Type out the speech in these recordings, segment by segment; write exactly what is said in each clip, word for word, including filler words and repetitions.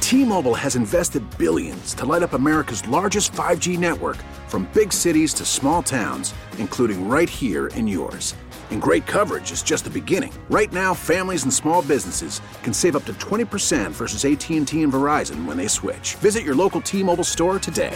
T-Mobile has invested billions to light up America's largest five G network, from big cities to small towns, including right here in yours. And great coverage is just the beginning. Right now, families and small businesses can save up to twenty percent versus A T and T and Verizon when they switch. Visit your local T-Mobile store today.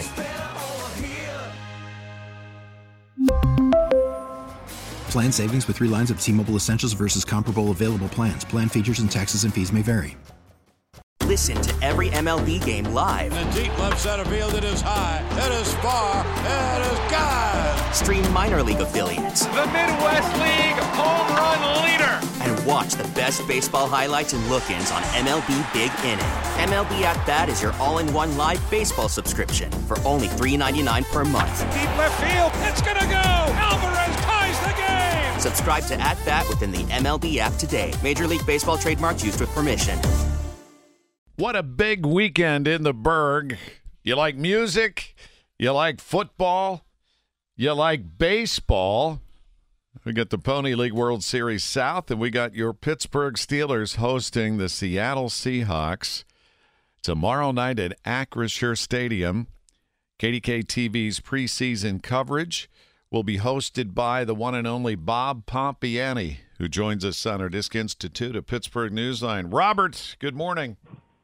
Plan savings with three lines of T-Mobile Essentials versus comparable available plans. Plan features and taxes and fees may vary. Listen to every M L B game live. In the deep left center field, it is high, it is far, it is gone. Stream minor league affiliates. The Midwest League home run leader. And watch the best baseball highlights and look-ins on M L B Big Inning. M L B At Bat is your all-in-one live baseball subscription for only three dollars and ninety-nine cents per month. Deep left field, it's gonna go. Alvarez ties the game. Subscribe to At Bat within the M L B app today. Major League Baseball trademarks used with permission. What a big weekend in the Berg. You like music? You like football? You like baseball? We got the Pony League World Series South, and we got your Pittsburgh Steelers hosting the Seattle Seahawks tomorrow night at Acrisure Stadium. K D K T V's preseason coverage will be hosted by the one and only Bob Pompiani, who joins us on our Disc Institute of Pittsburgh Newsline. Robert, good morning.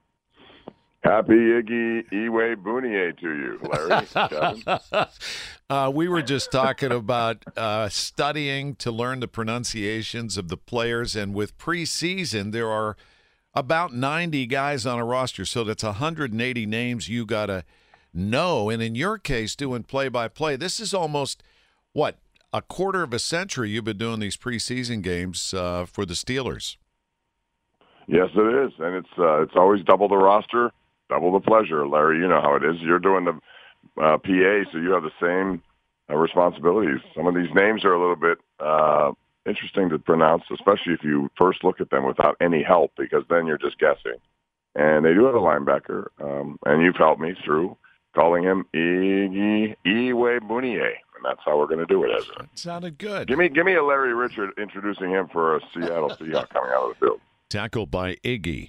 Happy Iggy Iwe Bunier to you, Larry. Kevin. uh, we were just talking about uh, studying to learn the pronunciations of the players, and with preseason, there are about ninety guys on a roster, so that's one hundred eighty names you got to know. And in your case, doing play-by-play, this is almost, what, a quarter of a century you've been doing these preseason games uh, for the Steelers. Yes, it is, and it's uh, it's always double the roster. Double the pleasure, Larry. You know how it is. You're doing the uh, P A, so you have the same uh, responsibilities. Some of these names are a little bit uh, interesting to pronounce, especially if you first look at them without any help, because then you're just guessing. And they do have a linebacker, um, and you've helped me through calling him Iggy Iwe Bunier, and that's how we're going to do it, isn't it? It sounded good. Give me, give me a Larry Richard introducing him for a Seattle Seahawks coming out of the field. Tackled by Iggy.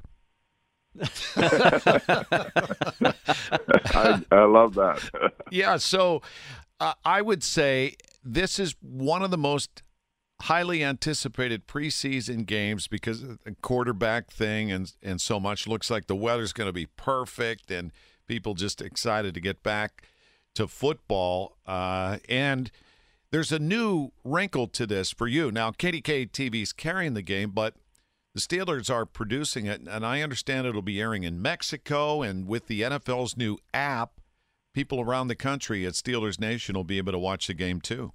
I, I love that. Yeah, so uh, I would say this is one of the most highly anticipated preseason games because of the quarterback thing and, and so much. Looks like the weather's going to be perfect and people just excited to get back to football. Uh, and there's a new wrinkle to this for you. Now, K D K T V's carrying the game, but the Steelers are producing it, and I understand it'll be airing in Mexico, and with the N F L's new app, people around the country at Steelers Nation will be able to watch the game too.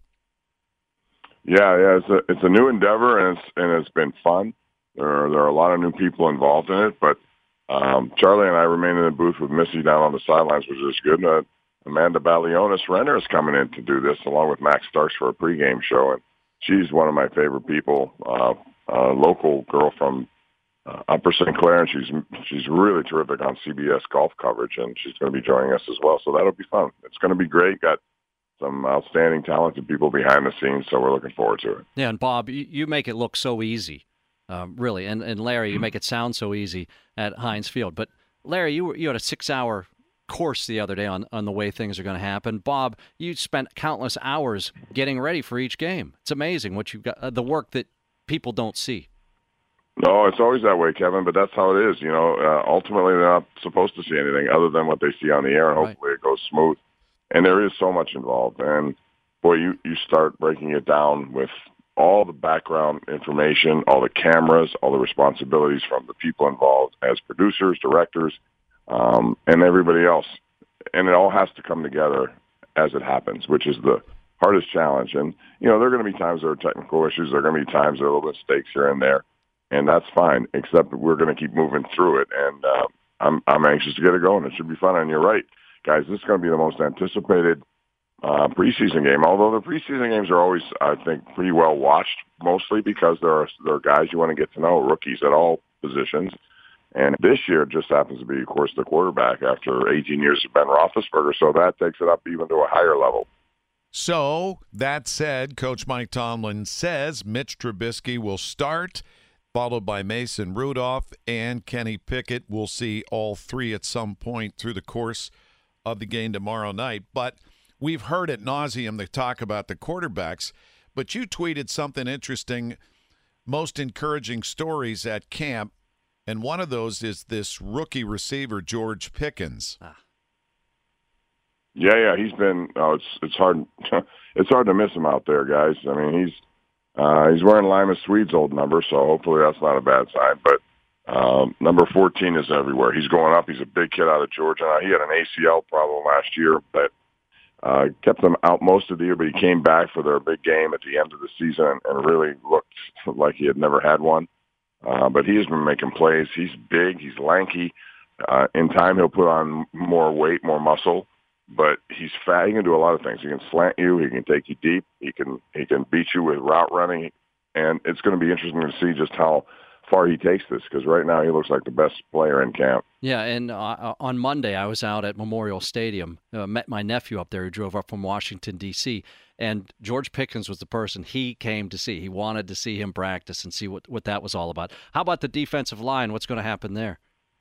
Yeah, yeah, it's a it's a new endeavor, and it's and it's been fun. There are there are a lot of new people involved in it, but um, Charlie and I remain in the booth with Missy down on the sidelines, which is good. Uh, Amanda Balionis Renner is coming in to do this, along with Max Starks for a pregame show, and she's one of my favorite people. Uh, A local girl from uh, Upper Saint Clair, and she's she's really terrific on C B S golf coverage, and she's going to be joining us as well. So that'll be fun. It's going to be great. Got some outstanding, talented people behind the scenes, so we're looking forward to it. Yeah, and Bob, you, you make it look so easy, um, really, and and Larry, you make it sound so easy at Heinz Field. But Larry, you were, you had a six-hour course the other day on, on the way things are going to happen. Bob, you spent countless hours getting ready for each game. It's amazing what you've got, uh, the work that people don't see. No, it's always that way, Kevin, but that's how it is. You know, uh, ultimately they're not supposed to see anything other than what they see on the air, and hopefully right. It goes smooth. And there is so much involved. And, boy, you, you start breaking it down with all the background information, all the cameras, all the responsibilities from the people involved as producers, directors, um, and everybody else. And it all has to come together as it happens, which is the hardest challenge. And, you know, there are going to be times there are technical issues. There are going to be times there are little mistakes here and there, and that's fine, except we're going to keep moving through it. And uh, I'm I'm anxious to get it going. It should be fun. And you're right, guys, this is going to be the most anticipated uh, preseason game, although the preseason games are always, I think, pretty well watched, mostly because there are, there are guys you want to get to know, rookies at all positions. And this year it just happens to be, of course, the quarterback after eighteen years of Ben Roethlisberger, so that takes it up even to a higher level. So, that said, Coach Mike Tomlin says Mitch Trubisky will start. followed by Mason Rudolph and Kenny Pickett. We'll see all three at some point through the course of the game tomorrow night. But we've heard at nauseum the talk about the quarterbacks, but you tweeted something interesting, most encouraging stories at camp, and one of those is this rookie receiver, George Pickens. Ah. Yeah, yeah, he's been. Oh, it's it's hard. It's hard to miss him out there, guys. I mean, he's uh, he's wearing Lima Swede's old number, so hopefully that's not a bad sign. But um, number fourteen is everywhere. He's going up. He's a big kid out of Georgia. Now, he had an A C L problem last year that uh, kept him out most of the year, but he came back for their big game at the end of the season and, and really looked like he had never had one. Uh, but he has been making plays. He's big. He's lanky. Uh, in time, he'll put on more weight, more muscle. But he's fat. He can do a lot of things. He can slant you. He can take you deep. He can he can beat you with route running. And it's going to be interesting to see just how far he takes this, because right now he looks like the best player in camp. Yeah, and uh, on Monday I was out at Memorial Stadium, uh, met my nephew up there who drove up from Washington, D C, and George Pickens was the person he came to see. He wanted to see him practice and see what, what that was all about. How about the defensive line? What's going to happen there?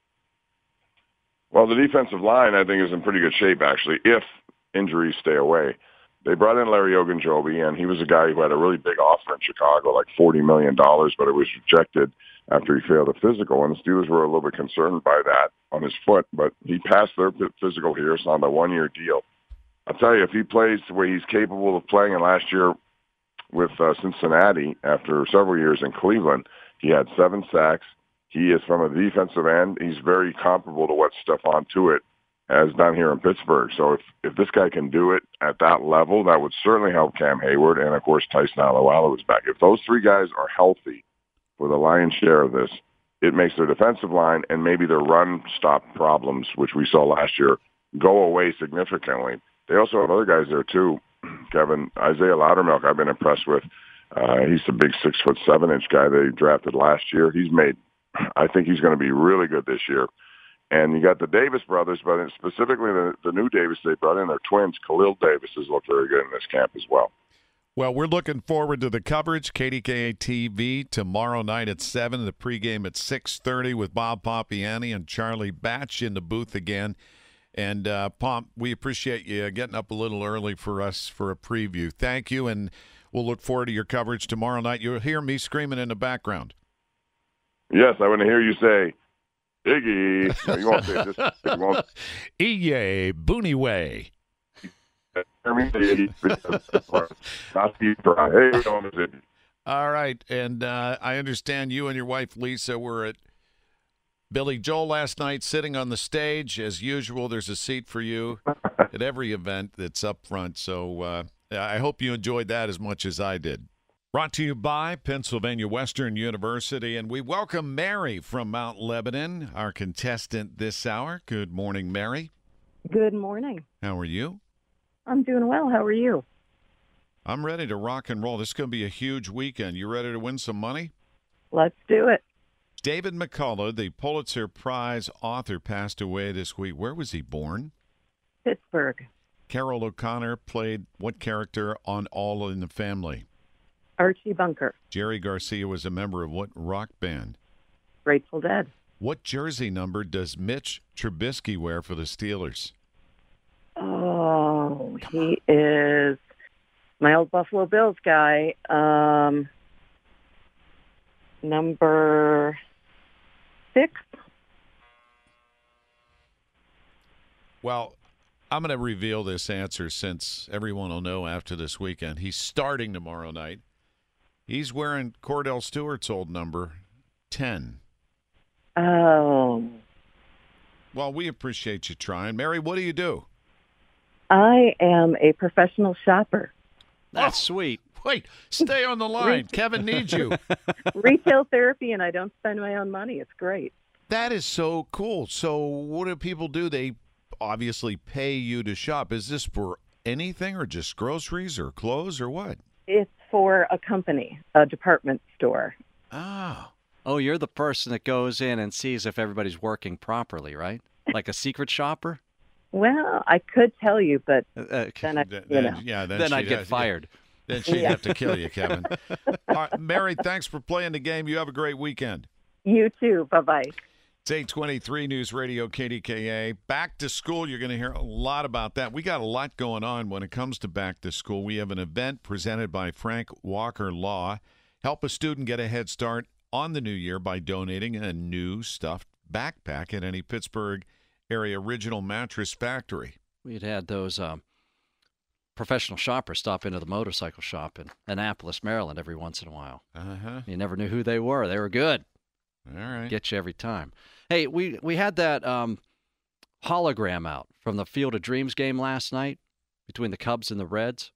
Well, the defensive line, I think, is in pretty good shape, actually, if injuries stay away. They brought in Larry Ogunjobi, and he was a guy who had a really big offer in Chicago, like forty million dollars, but it was rejected after he failed a physical, and the Steelers were a little bit concerned by that on his foot, but he passed their physical here, so on a one-year deal. I'll tell you, if he plays the way he's capable of playing, and last year with uh, Cincinnati, after several years in Cleveland, he had seven sacks. He is, from a defensive end, he's very comparable to what Stephon Tuitt has done here in Pittsburgh. So if, if this guy can do it at that level, that would certainly help Cam Hayward, and, of course, Tyson Alualu is back. If those three guys are healthy for the lion's share of this, it makes their defensive line and maybe their run stop problems, which we saw last year, go away significantly. They also have other guys there, too. Kevin, Isaiah Loudermilk, I've been impressed with. Uh, he's the big six foot seven inch guy they drafted last year. He's made I think he's going to be really good this year. And you got the Davis brothers, but specifically the, the new Davis they brought in, their twins, Khalil Davis, has looked very good in this camp as well. Well, we're looking forward to the coverage. K D K A T V tomorrow night at seven, the pregame at six thirty with Bob Pompiani and Charlie Batch in the booth again. And, uh, Pomp, we appreciate you getting up a little early for us for a preview. Thank you, and we'll look forward to your coverage tomorrow night. You'll hear me screaming in the background. Yes, I want to hear you say, Iggy. No, you won't say this. You won't. Iye, Booney Way. All right, and uh, I understand you and your wife, Lisa, were at Billy Joel last night sitting on the stage. As usual, there's a seat for you at every event that's up front, so uh, I hope you enjoyed that as much as I did. Brought to you by Pennsylvania Western University, and we welcome Mary from Mount Lebanon, our contestant this hour. Good morning, Mary. Good morning. How are you? I'm doing well. How are you? I'm ready to rock and roll. This is going to be a huge weekend. You ready to win some money? Let's do it. David McCullough, the Pulitzer Prize author, passed away this week. Where was he born? Pittsburgh. Carol O'Connor played what character on All in the Family? Archie Bunker. Jerry Garcia was a member of what rock band? Grateful Dead. What jersey number does Mitch Trubisky wear for the Steelers? Oh, he is my old Buffalo Bills guy. Um, number six. Well, I'm going to reveal this answer since everyone will know after this weekend. He's starting tomorrow night. He's wearing Cordell Stewart's old number, ten. Oh. Well, we appreciate you trying. Mary, what do you do? I am a professional shopper. That's oh, sweet. Wait, stay on the line. Kevin needs you. Retail therapy, and I don't spend my own money. It's great. That is so cool. So what do people do? They obviously pay you to shop. Is this for anything or just groceries or clothes or what? It's for a company, a department store. Ah. Oh, you're the person that goes in and sees if everybody's working properly, right? Like a secret shopper? Well, I could tell you, but uh, then I, then, you know. yeah, then, then I'd get does, fired. Then she'd Yeah. have to kill you, Kevin. All right, Mary, thanks for playing the game. You have a great weekend. You too. Bye-bye. It's eight twenty-three News Radio K D K A. Back to school, you're going to hear a lot about that. We got a lot going on when it comes to back to school. We have an event presented by Frank Walker Law. Help a student get a head start on the new year by donating a new stuffed backpack at any Pittsburgh area Original Mattress Factory. We'd had those um, professional shoppers stop into the motorcycle shop in Annapolis, Maryland every once in a while. Uh-huh. You never knew who they were. They were good. All right. Get you every time. Hey, we, we had that um, hologram out from the Field of Dreams game last night between the Cubs and the Reds,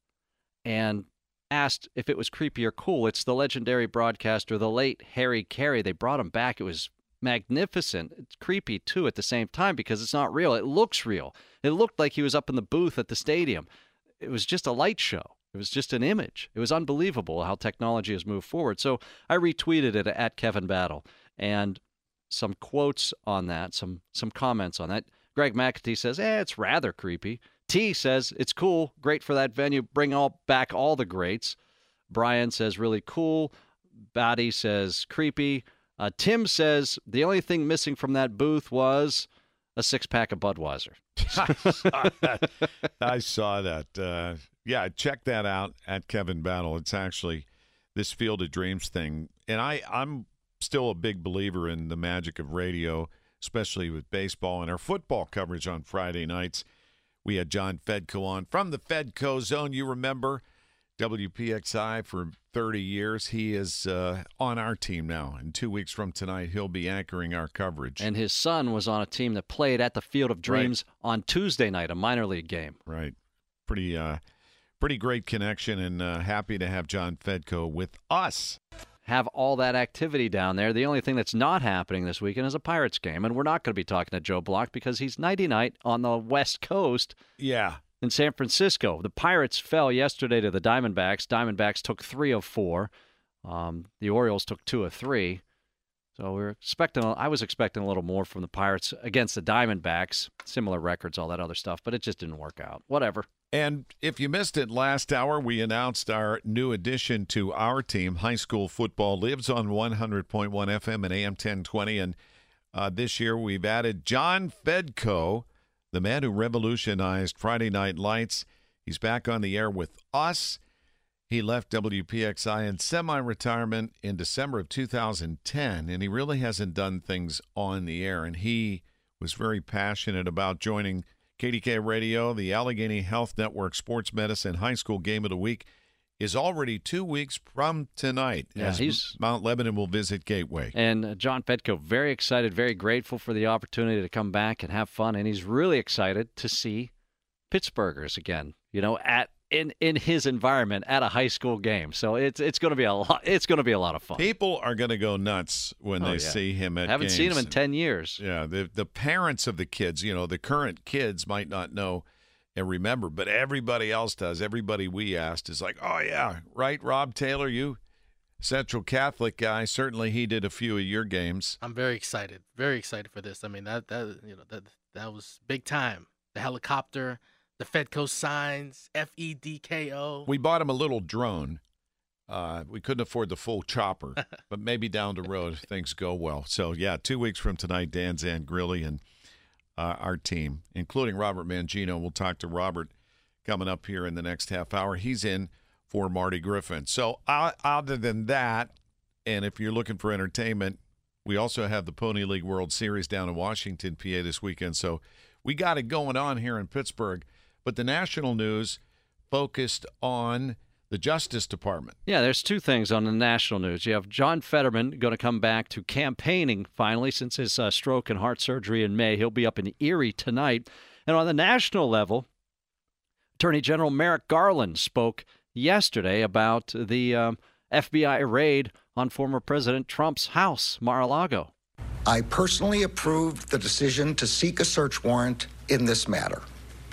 and asked if it was creepy or cool. It's the legendary broadcaster, the late Harry Carey. They brought him back. It was magnificent. It's creepy, too, at the same time because it's not real. It looks real. It looked like he was up in the booth at the stadium. It was just a light show. It was just an image. It was unbelievable how technology has moved forward. So I retweeted it at Kevin Battle, and some quotes on that, some some comments on that. Greg McAtee says, eh, it's rather creepy. T says, it's cool, great for that venue, bring all back all the greats. Brian says, really cool. Batty says, creepy. Uh, Tim says, the only thing missing from that booth was a six-pack of Budweiser. I saw that. I saw that. Uh, yeah, check that out at Kevin Battle. It's actually this Field of Dreams thing. And I, I'm still a big believer in the magic of radio, especially with baseball and our football coverage on Friday nights. We had John Fedko on from the Fedko Zone. You remember W P X I for thirty years. He is uh, on our team now. And two weeks from tonight, he'll be anchoring our coverage. And his son was on a team that played at the Field of Dreams right. on Tuesday night, a minor league game. Right. Pretty, uh, pretty great connection, and uh, happy to have John Fedko with us. Have all that activity down there. The only thing that's not happening this weekend is a Pirates game, and we're not going to be talking to Joe Block because he's nighty-night on the West Coast. Yeah. In San Francisco. The Pirates fell yesterday to the Diamondbacks. Diamondbacks took three of four. Um, the Orioles took two of three. So we we're expecting. I was expecting a little more from the Pirates against the Diamondbacks. Similar records, all that other stuff, but it just didn't work out. Whatever. And if you missed it last hour, we announced our new addition to our team. High School Football lives on one hundred point one F M and A M ten twenty. And uh, this year we've added John Fedko, the man who revolutionized Friday Night Lights. He's back on the air with us. He left W P X I in semi-retirement in December of two thousand ten, and he really hasn't done things on the air. And he was very passionate about joining K D K Radio. The Allegheny Health Network Sports Medicine High School Game of the Week is already two weeks from tonight, yeah, as he's, Mount Lebanon will visit Gateway. And uh, John Fedko, very excited, very grateful for the opportunity to come back and have fun, and he's really excited to see Pittsburghers again, you know, at in, in his environment at a high school game. So it's it's going to be a lot. It's going to be a lot of fun. People are going to go nuts when oh, they yeah. see him at I haven't games. seen him in ten years. Yeah, the the parents of the kids, you know, the current kids might not know and remember, but everybody else does. Everybody we asked is like, oh, yeah, right, Rob Taylor, you Central Catholic guy. Certainly he did a few of your games. I'm very excited, very excited for this. I mean, that, that you know, that that was big time. The helicopter, the Fedko signs, F E D K O. We bought him a little drone. Uh, we couldn't afford the full chopper, but maybe down the road if things go well. So, yeah, two weeks from tonight, Dan Zangrilli and uh, our team, including Robert Mangino. We'll talk to Robert coming up here in the next half hour. He's in for Marty Griffin. So, uh, other than that, and if you're looking for entertainment, we also have the Pony League World Series down in Washington, P A this weekend. So, we got it going on here in Pittsburgh. But the national news focused on the Justice Department. Yeah, there's two things on the national news. You have John Fetterman going to come back to campaigning finally since his uh, stroke and heart surgery in May. He'll be up in Erie tonight. And on the national level, Attorney General Merrick Garland spoke yesterday about the um, F B I raid on former President Trump's house, Mar-a-Lago. I personally approved the decision to seek a search warrant in this matter.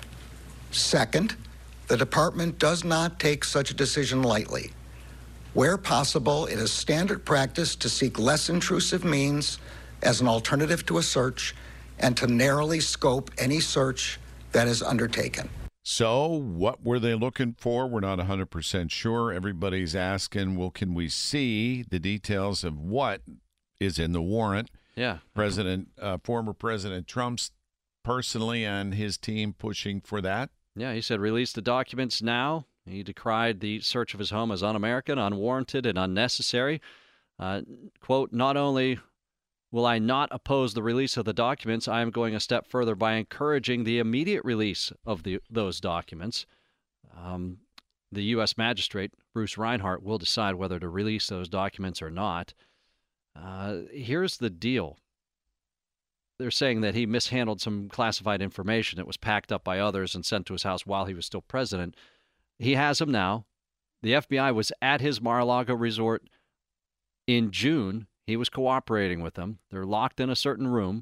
Second, the department does not take such a decision lightly. Where possible, it is standard practice to seek less intrusive means as an alternative to a search and to narrowly scope any search that is undertaken. So what were they looking for? We're not one hundred percent sure. Everybody's asking, well, can we see the details of what is in the warrant? Yeah. President, uh, former President Trump's personally and his team pushing for that. Yeah, he said release the documents now. He decried the search of his home as un-American, unwarranted, and unnecessary. Uh, quote, not only will I not oppose the release of the documents, I am going a step further by encouraging the immediate release of the those documents. Um, the U S magistrate, Bruce Reinhart, will decide whether to release those documents or not. Uh, here's the deal. They're saying that he mishandled some classified information that was packed up by others and sent to his house while he was still president. He has them now. The F B I was at his Mar-a-Lago resort in June. He was cooperating with them. They're locked in a certain room.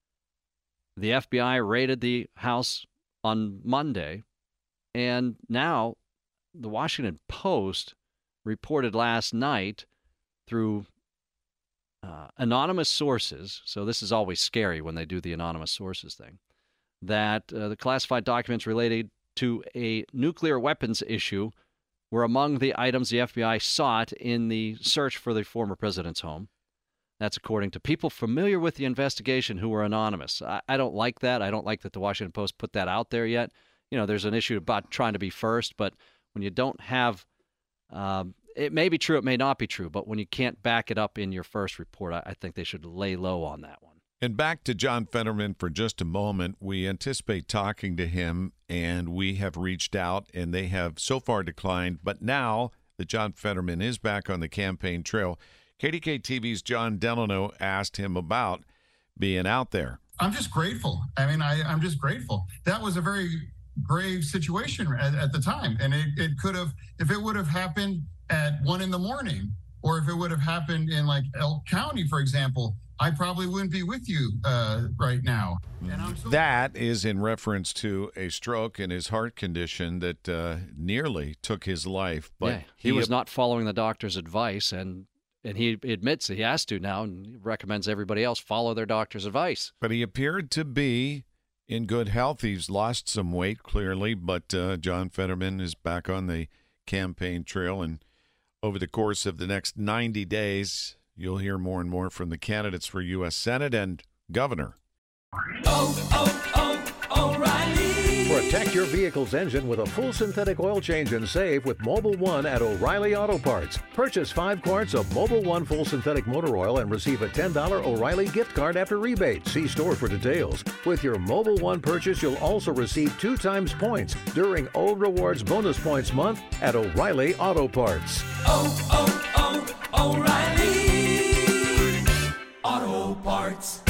The F B I raided the house on Monday. And now the Washington Post reported last night through uh, anonymous sources, so this is always scary when they do the anonymous sources thing, that uh, the classified documents related to a nuclear weapons issue were among the items the F B I sought in the search for the former president's home. That's according to people familiar with the investigation who were anonymous. I, I don't like that. I don't like that the Washington Post put that out there yet. You know, there's an issue about trying to be first, but when you don't have, um, it may be true, it may not be true, but when you can't back it up in your first report, I, I think they should lay low on that one. And back to John Fetterman for just a moment. We anticipate talking to him, and we have reached out, and they have so far declined. But now that John Fetterman is back on the campaign trail, K D K T V's John Delano asked him about being out there. I'm just grateful. I mean, I, I'm just grateful. That was a very grave situation at, at the time. And it, it could have, if it would have happened at one in the morning, or if it would have happened in like Elk County, for example, I probably wouldn't be with you uh, right now. And I'm so- that is in reference to a stroke and his heart condition that uh, nearly took his life. But yeah, he, he was ab- not following the doctor's advice, and and he admits that he has to now, and he recommends everybody else follow their doctor's advice. But he appeared to be in good health. He's lost some weight, clearly, but uh, John Fetterman is back on the campaign trail, and over the course of the next ninety days, you'll hear more and more from the candidates for U S Senate and governor. Oh, oh, oh, O'Reilly. Protect your vehicle's engine with a full synthetic oil change and save with Mobil one at O'Reilly Auto Parts. Purchase five quarts of Mobil one full synthetic motor oil and receive a ten dollars O'Reilly gift card after rebate. See store for details. With your Mobil one purchase, you'll also receive two times points during O Rewards Bonus Points Month at O'Reilly Auto Parts. Oh, oh, oh, O'Reilly Auto Parts.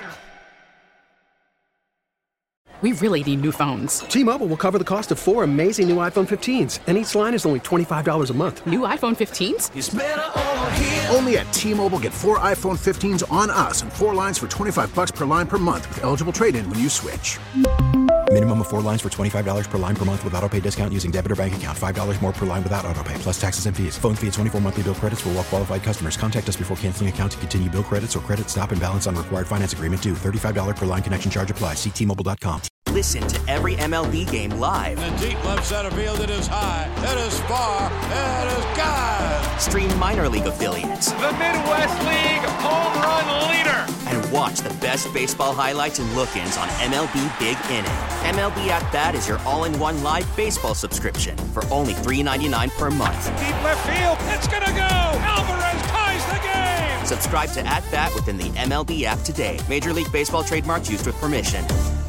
We really need new phones. T-Mobile will cover the cost of four amazing new iPhone fifteens, and each line is only twenty-five dollars a month. New iPhone fifteens? It's better over here. Only at T-Mobile, get four iPhone fifteens on us and four lines for twenty-five dollars per line per month with eligible trade-in when you switch. Minimum of four lines for twenty-five dollars per line per month with autopay discount using debit or bank account. five dollars more per line without autopay, plus taxes and fees. Phone fee at twenty-four monthly bill credits for well-qualified customers. Contact us before canceling account to continue bill credits or credit stop and balance on required finance agreement due. thirty-five dollars per line connection charge applies. See T Mobile dot com. Listen to every M L B game live. In the deep left center field, it is high, it is far, it is gone. Stream minor league affiliates. The Midwest League home run leader. And watch the best baseball highlights and look-ins on M L B Big Inning. M L B At Bat is your all-in-one live baseball subscription for only three dollars and ninety-nine cents per month. Deep left field, it's gonna go. Alvarez ties the game. Subscribe to At Bat within the M L B app today. Major League Baseball trademarks used with permission.